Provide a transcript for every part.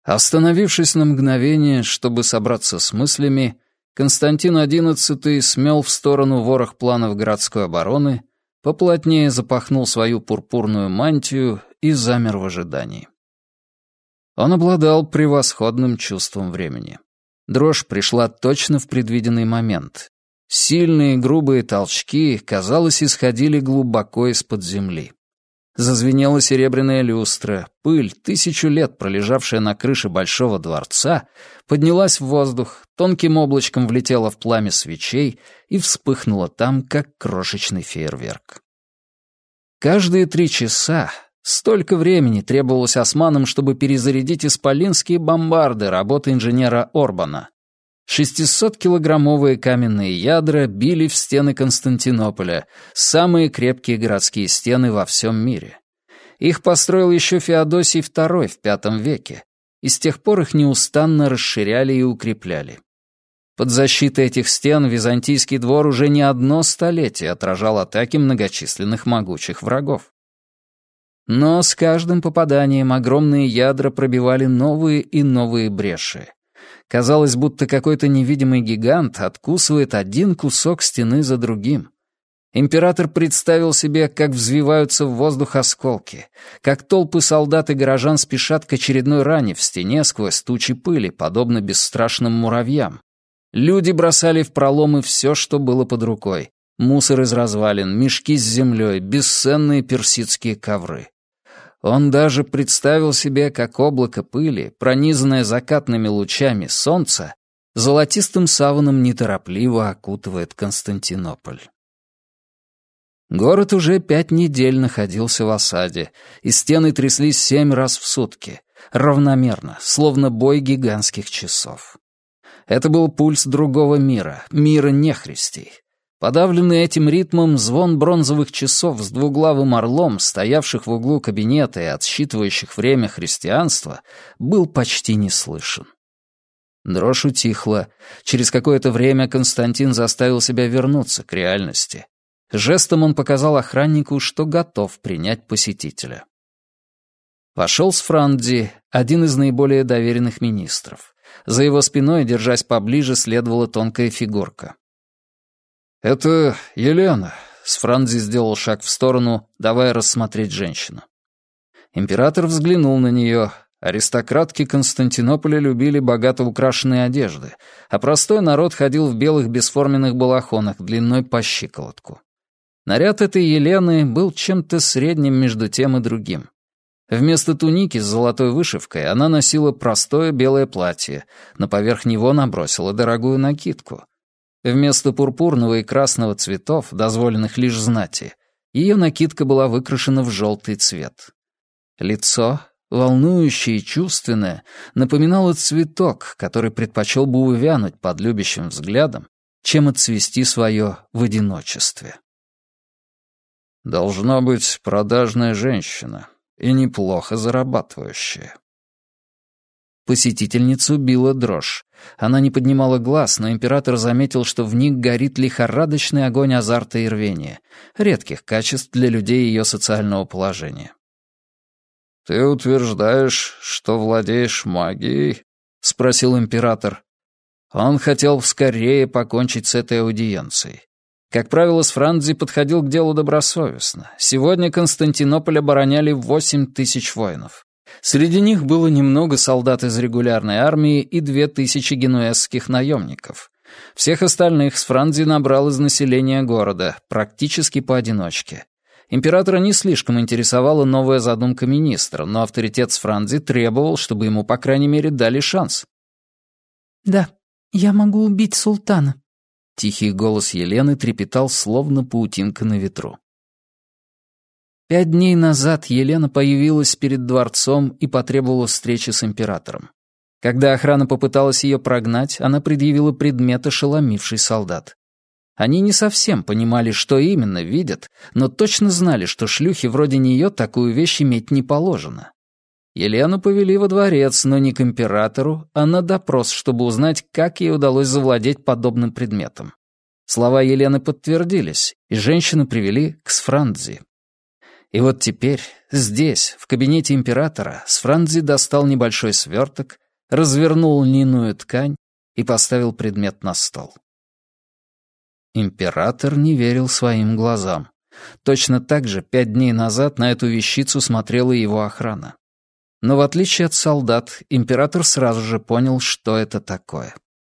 Остановившись на мгновение, чтобы собраться с мыслями, Константин XI смел в сторону ворох планов городской обороны, поплотнее запахнул свою пурпурную мантию и замер в ожидании. Он обладал превосходным чувством времени. Дрожь пришла точно в предвиденный момент. Сильные грубые толчки, казалось, исходили глубоко из-под земли. Зазвенела серебряная люстра, пыль, 1000 лет пролежавшая на крыше Большого дворца, поднялась в воздух, тонким облачком влетела в пламя свечей и вспыхнула там, как крошечный фейерверк. Каждые 3 часа столько времени требовалось османам, чтобы перезарядить исполинские бомбарды работы инженера Орбана. 600-килограммовые каменные ядра били в стены Константинополя, самые крепкие городские стены во всем мире. Их построил еще Феодосий II в V веке, и с тех пор их неустанно расширяли и укрепляли. Под защитой этих стен византийский двор уже не одно столетие отражал атаки многочисленных могучих врагов. Но с каждым попаданием огромные ядра пробивали новые и новые бреши. Казалось, будто какой-то невидимый гигант откусывает один кусок стены за другим. Император представил себе, как взвиваются в воздух осколки, как толпы солдат и горожан спешат к очередной ране в стене сквозь тучи пыли, подобно бесстрашным муравьям. Люди бросали в проломы все, что было под рукой. Мусор из развалин, мешки с землей, бесценные персидские ковры. Он даже представил себе, как облако пыли, пронизанное закатными лучами солнца, золотистым саваном неторопливо окутывает Константинополь. Город уже 5 недель находился в осаде, и стены тряслись 7 раз в сутки, равномерно, словно бой гигантских часов. Это был пульс другого мира, мира нехристей. Подавленный этим ритмом, звон бронзовых часов с двуглавым орлом, стоявших в углу кабинета и отсчитывающих время христианства, был почти не слышен. Дрожь утихла. Через какое-то время Константин заставил себя вернуться к реальности. Жестом он показал охраннику, что готов принять посетителя. Вошел Сфранди, один из наиболее доверенных министров. За его спиной, держась поближе, следовала тонкая фигурка. «Это Елена», — Сфранди сделал шаг в сторону, давая рассмотреть женщину. Император взглянул на нее. Аристократки Константинополя любили богато украшенные одежды, а простой народ ходил в белых бесформенных балахонах длиной по щиколотку. Наряд этой Елены был чем-то средним между тем и другим. Вместо туники с золотой вышивкой она носила простое белое платье, но поверх него набросила дорогую накидку. Вместо пурпурного и красного цветов, дозволенных лишь знати, ее накидка была выкрашена в желтый цвет. Лицо, волнующее и чувственное, напоминало цветок, который предпочел бы увянуть под любящим взглядом, чем отцвести свое в одиночестве. «Должна быть продажная женщина и неплохо зарабатывающая». Посетительницу била дрожь. Она не поднимала глаз, но император заметил, что в них горит лихорадочный огонь азарта и рвения, редких качеств для людей ее социального положения. «Ты утверждаешь, что владеешь магией?» — спросил император. Он хотел скорее покончить с этой аудиенцией. Как правило, Сфранди подходил к делу добросовестно. Сегодня Константинополь обороняли 8000 воинов. Среди них было немного солдат из регулярной армии и 2000 генуэзских наемников. Всех остальных Сфранди набрал из населения города, практически поодиночке. Императора не слишком интересовала новая задумка министра, но авторитет Сфранди требовал, чтобы ему, по крайней мере, дали шанс. «Да, я могу убить султана», — тихий голос Елены трепетал, словно паутинка на ветру. 5 дней назад Елена появилась перед дворцом и потребовала встречи с императором. Когда охрана попыталась ее прогнать, она предъявила предмет, ошеломивший солдат. Они не совсем понимали, что именно видят, но точно знали, что шлюхе вроде нее такую вещь иметь не положено. Елену повели во дворец, но не к императору, а на допрос, чтобы узнать, как ей удалось завладеть подобным предметом. Слова Елены подтвердились, и женщину привели к Сфранди. И вот теперь, здесь, в кабинете императора, Сфранзи достал небольшой сверток, развернул льняную ткань и поставил предмет на стол. Император не верил своим глазам. Точно так же 5 дней назад на эту вещицу смотрела его охрана. Но в отличие от солдат, император сразу же понял, что это такое.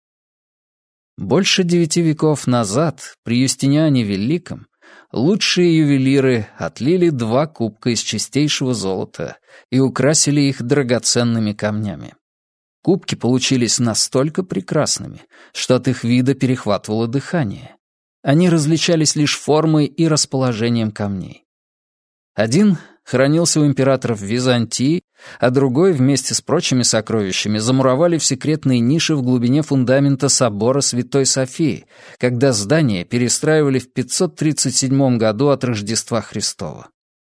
Больше 9 веков назад, при Юстиниане Великом, лучшие ювелиры отлили 2 кубка из чистейшего золота и украсили их драгоценными камнями. Кубки получились настолько прекрасными, что от их вида перехватывало дыхание. Они различались лишь формой и расположением камней. Один хранился у императора в Византии, а другой вместе с прочими сокровищами замуровали в секретные ниши в глубине фундамента собора Святой Софии, когда здание перестраивали в 537 году от Рождества Христова.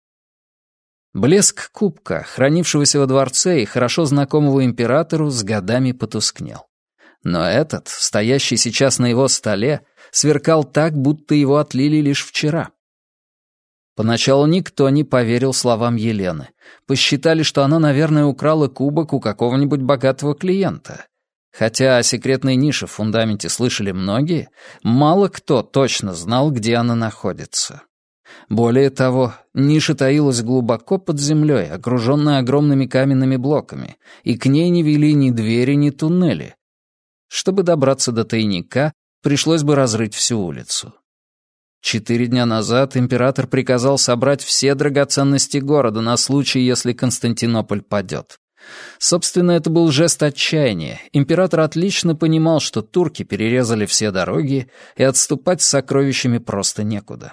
Блеск кубка, хранившегося во дворце и хорошо знакомого императору, с годами потускнел. Но этот, стоящий сейчас на его столе, сверкал так, будто его отлили лишь вчера. Поначалу никто не поверил словам Елены. Посчитали, что она, наверное, украла кубок у какого-нибудь богатого клиента. Хотя о секретной нише в фундаменте слышали многие, мало кто точно знал, где она находится. Более того, ниша таилась глубоко под землей, окруженная огромными каменными блоками, и к ней не вели ни двери, ни туннели. Чтобы добраться до тайника, пришлось бы разрыть всю улицу. 4 дня назад император приказал собрать все драгоценности города на случай, если Константинополь падет. Собственно, это был жест отчаяния. Император отлично понимал, что турки перерезали все дороги, и отступать с сокровищами просто некуда.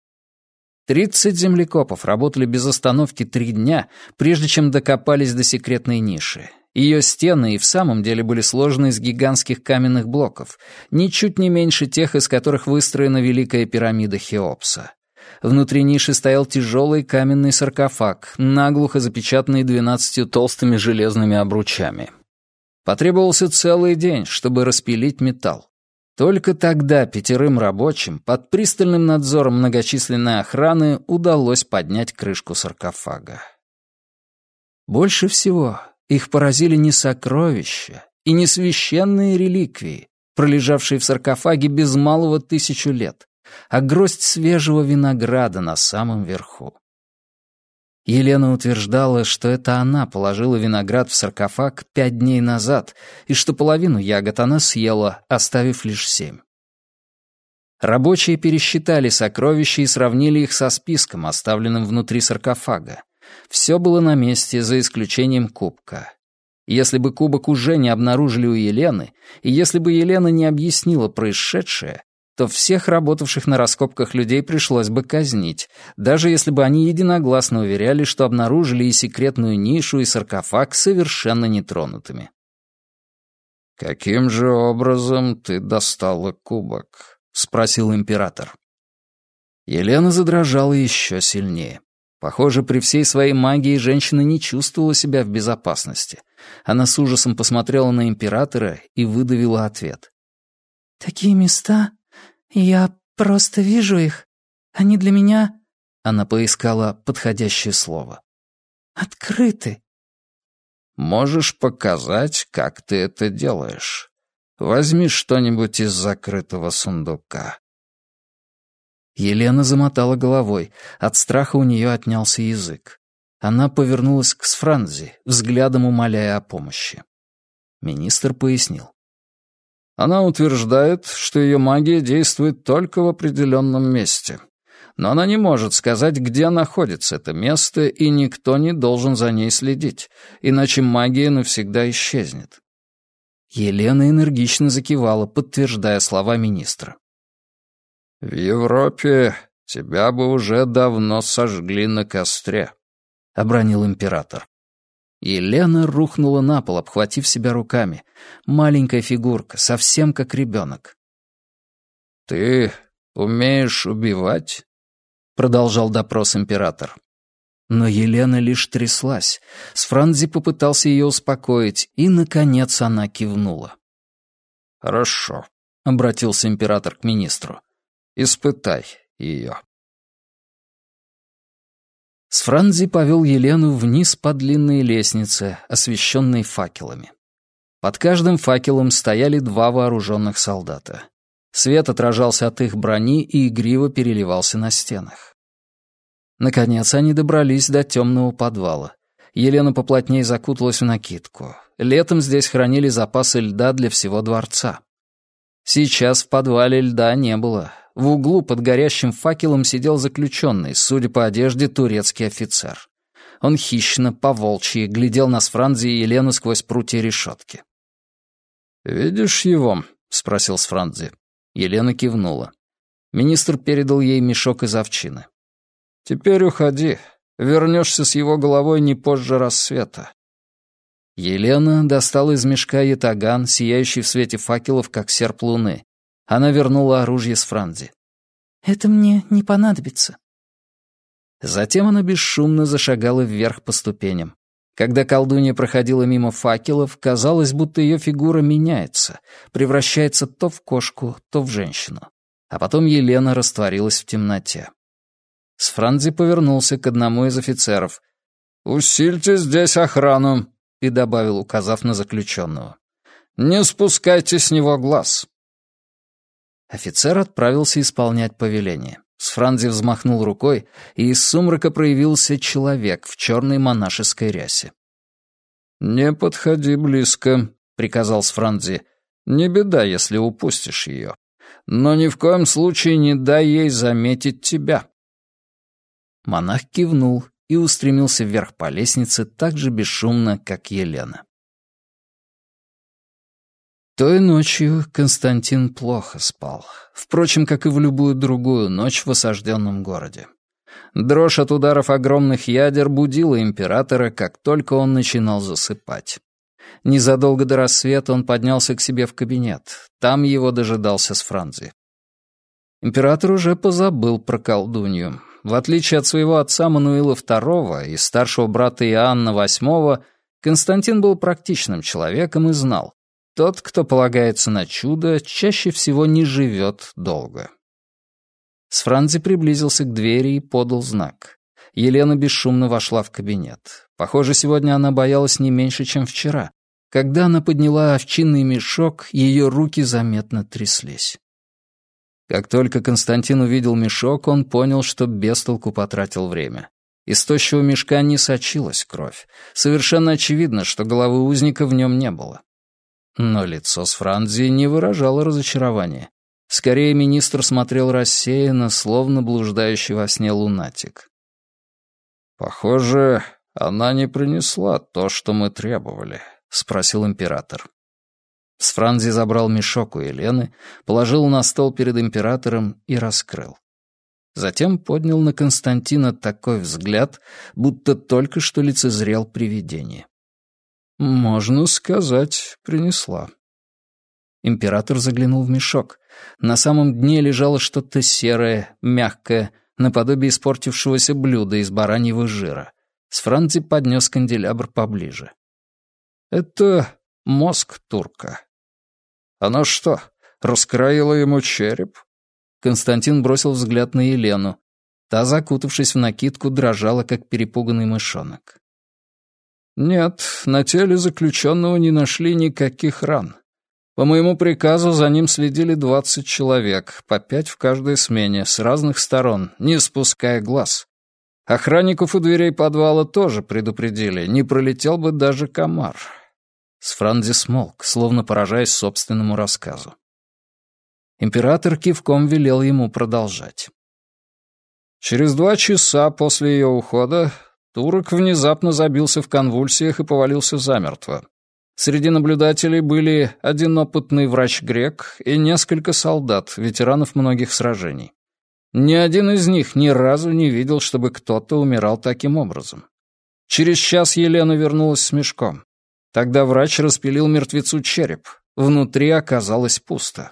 30 землекопов работали без остановки 3 дня, прежде чем докопались до секретной ниши. Ее стены и в самом деле были сложены из гигантских каменных блоков, ничуть не меньше тех, из которых выстроена Великая пирамида Хеопса. Внутри ниши стоял тяжелый каменный саркофаг, наглухо запечатанный 12 толстыми железными обручами. Потребовался целый день, чтобы распилить металл. Только тогда 5 рабочим, под пристальным надзором многочисленной охраны, удалось поднять крышку саркофага. Больше всего их поразили не сокровища и не священные реликвии, пролежавшие в саркофаге без малого 1000 лет, а гроздь свежего винограда на самом верху. Елена утверждала, что это она положила виноград в саркофаг 5 дней назад, и что половину ягод она съела, оставив лишь 7. Рабочие пересчитали сокровища и сравнили их со списком, оставленным внутри саркофага. Все было на месте, за исключением кубка. Если бы кубок уже не обнаружили у Елены, и если бы Елена не объяснила происшедшее, то всех работавших на раскопках людей пришлось бы казнить, даже если бы они единогласно уверяли, что обнаружили и секретную нишу, и саркофаг совершенно нетронутыми. «Каким же образом ты достала кубок?» — спросил император. Елена задрожала еще сильнее. Похоже, при всей своей магии женщина не чувствовала себя в безопасности. Она с ужасом посмотрела на императора и выдавила ответ. «Такие места? Я просто вижу их. Они для меня...» Она поискала подходящее слово. «Открыты». «Можешь показать, как ты это делаешь? Возьми что-нибудь из закрытого сундука». Елена замотала головой. От страха у нее отнялся язык. Она повернулась к Сфранзи, взглядом умоляя о помощи. Министр пояснил. Она утверждает, что ее магия действует только в определенном месте. Но она не может сказать, где находится это место, и никто не должен за ней следить, иначе магия навсегда исчезнет. Елена энергично закивала, подтверждая слова министра. «В Европе тебя бы уже давно сожгли на костре», — обронил император. Елена рухнула на пол, обхватив себя руками. Маленькая фигурка, совсем как ребенок. «Ты умеешь убивать?» — продолжал допрос император. Но Елена лишь тряслась. Сфранзи попытался ее успокоить, и, наконец, она кивнула. «Хорошо», — обратился император к министру. «Испытай ее». Сфранзи повел Елену вниз по длинной лестнице, освещенной факелами. Под каждым факелом стояли 2 вооруженных солдата. Свет отражался от их брони и игриво переливался на стенах. Наконец они добрались до темного подвала. Елена поплотнее закуталась в накидку. Летом здесь хранили запасы льда для всего дворца. Сейчас в подвале льда не было. В углу под горящим факелом сидел заключенный, судя по одежде, турецкий офицер. Он хищно, по-волчьи, глядел на Сфранзи и Елену сквозь прутья решетки. «Видишь его?» — спросил Сфранзи. Елена кивнула. Министр передал ей мешок из овчины. «Теперь уходи. Вернешься с его головой не позже рассвета». Елена достала из мешка ятаган, сияющий в свете факелов, как серп луны. Она вернула оружие Сфранзи. «Это мне не понадобится». Затем она бесшумно зашагала вверх по ступеням. Когда колдунья проходила мимо факелов, казалось, будто ее фигура меняется, превращается то в кошку, то в женщину. А потом Елена растворилась в темноте. Сфранзи повернулся к одному из офицеров. «Усильте здесь охрану», — и добавил, указав на заключенного. «Не спускайте с него глаз». Офицер отправился исполнять повеление. Сфранзи взмахнул рукой, и из сумрака проявился человек в черной монашеской рясе. «Не подходи близко», — приказал Сфранзи. «Не беда, если упустишь ее. Но ни в коем случае не дай ей заметить тебя». Монах кивнул и устремился вверх по лестнице так же бесшумно, как Елена. Той ночью Константин плохо спал. Впрочем, как и в любую другую ночь в осажденном городе. Дрожь от ударов огромных ядер будила императора, как только он начинал засыпать. Незадолго до рассвета он поднялся к себе в кабинет. Там его дожидался Сфранзи. Император уже позабыл про колдунью. В отличие от своего отца Мануила II и старшего брата Иоанна VIII, Константин был практичным человеком и знал, тот, кто полагается на чудо, чаще всего не живет долго. Сфранзи приблизился к двери и подал знак. Елена бесшумно вошла в кабинет. Похоже, сегодня она боялась не меньше, чем вчера. Когда она подняла овчинный мешок, ее руки заметно тряслись. Как только Константин увидел мешок, он понял, что без толку потратил время. Из тощего мешка не сочилась кровь. Совершенно очевидно, что головы узника в нем не было. Но лицо Сфранзи не выражало разочарования. Скорее, министр смотрел рассеянно, словно блуждающий во сне лунатик. «Похоже, она не принесла то, что мы требовали», — спросил император. Сфранзи забрал мешок у Елены, положил на стол перед императором и раскрыл. Затем поднял на Константина такой взгляд, будто только что лицезрел привидение. «Можно сказать, принесла». Император заглянул в мешок. На самом дне лежало что-то серое, мягкое, наподобие испортившегося блюда из бараньего жира. Сфранзи поднес канделябр поближе. «Это мозг турка». «Оно что, раскроило ему череп?» Константин бросил взгляд на Елену. Та, закутавшись в накидку, дрожала, как перепуганный мышонок. «Нет, на теле заключенного не нашли никаких ран. По моему приказу за ним следили 20 человек, по 5 в каждой смене, с разных сторон, не спуская глаз. Охранников у дверей подвала тоже предупредили, не пролетел бы даже комар». Сфранзи смолк, словно поражаясь собственному рассказу. Император кивком велел ему продолжать. Через 2 часа после ее ухода турок внезапно забился в конвульсиях и повалился замертво. Среди наблюдателей были один опытный врач-грек и несколько солдат, ветеранов многих сражений. Ни один из них ни разу не видел, чтобы кто-то умирал таким образом. Через час Елена вернулась с мешком. Тогда врач распилил мертвецу череп. Внутри оказалось пусто.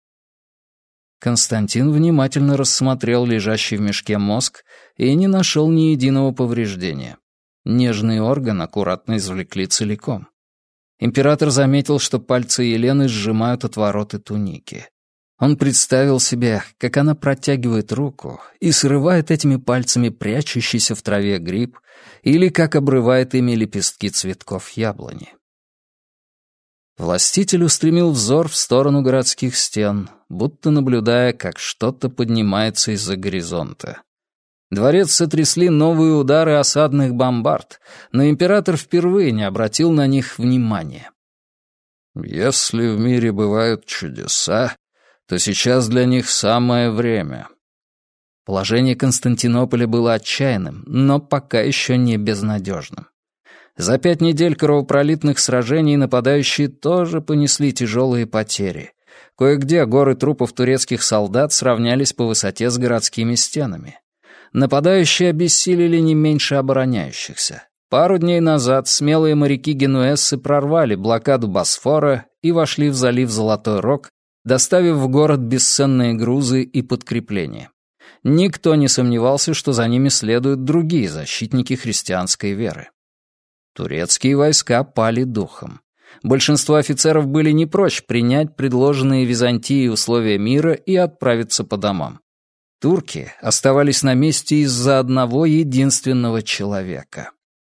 Константин внимательно рассмотрел лежащий в мешке мозг и не нашел ни единого повреждения. Нежный орган аккуратно извлекли целиком. Император заметил, что пальцы Елены сжимают отвороты туники. Он представил себе, как она протягивает руку и срывает этими пальцами прячущийся в траве гриб, или как обрывает ими лепестки цветков яблони. Властитель устремил взор в сторону городских стен, будто наблюдая, как что-то поднимается из-за горизонта. Дворец сотрясли новые удары осадных бомбард, но император впервые не обратил на них внимания. «Если в мире бывают чудеса, то сейчас для них самое время». Положение Константинополя было отчаянным, но пока еще не безнадежным. За 5 недель кровопролитных сражений нападающие тоже понесли тяжелые потери. Кое-где горы трупов турецких солдат сравнялись по высоте с городскими стенами. Нападающие обессилели не меньше обороняющихся. Пару дней назад смелые моряки-генуэзцы прорвали блокаду Босфора и вошли в залив Золотой Рог, доставив в город бесценные грузы и подкрепления. Никто не сомневался, что за ними следуют другие защитники христианской веры. Турецкие войска пали духом. Большинство офицеров были не прочь принять предложенные Византией условия мира и отправиться по домам. Турки оставались на месте из-за одного единственного человека.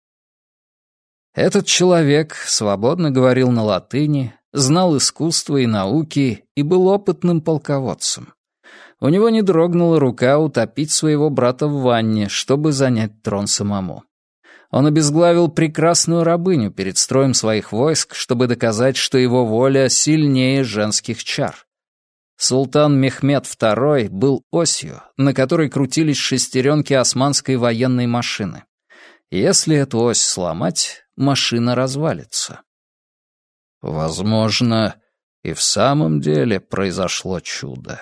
Этот человек свободно говорил на латыни, знал искусство и науки и был опытным полководцем. У него не дрогнула рука утопить своего брата в ванне, чтобы занять трон самому. Он обезглавил прекрасную рабыню перед строем своих войск, чтобы доказать, что его воля сильнее женских чар. Султан Мехмед II был осью, на которой крутились шестеренки османской военной машины. Если эту ось сломать, машина развалится. Возможно, и в самом деле произошло чудо.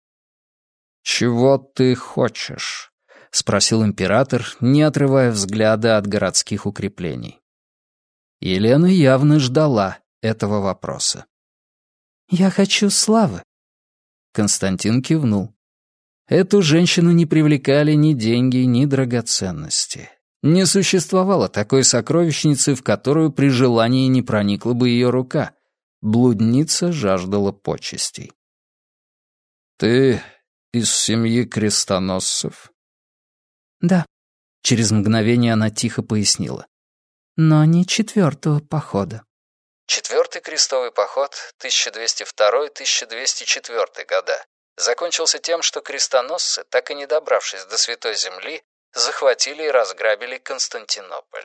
«Чего ты хочешь?» — спросил император, не отрывая взгляда от городских укреплений. Елена явно ждала этого вопроса. «Я хочу славы». Константин кивнул. Эту женщину не привлекали ни деньги, ни драгоценности. Не существовало такой сокровищницы, в которую при желании не проникла бы ее рука. Блудница жаждала почестей. «Ты из семьи крестоносцев?» «Да», — через мгновение она тихо пояснила. «Но не 4-го похода». 4-й крестовый поход, 1202-1204 года, закончился тем, что крестоносцы, так и не добравшись до Святой Земли, захватили и разграбили Константинополь.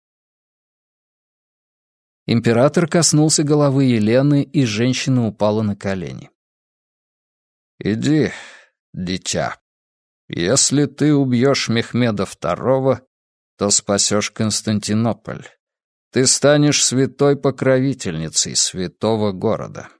Император коснулся головы Елены, и женщина упала на колени. «Иди, дитя. Если ты убьешь Мехмеда II, то спасешь Константинополь. Ты станешь святой покровительницей святого города».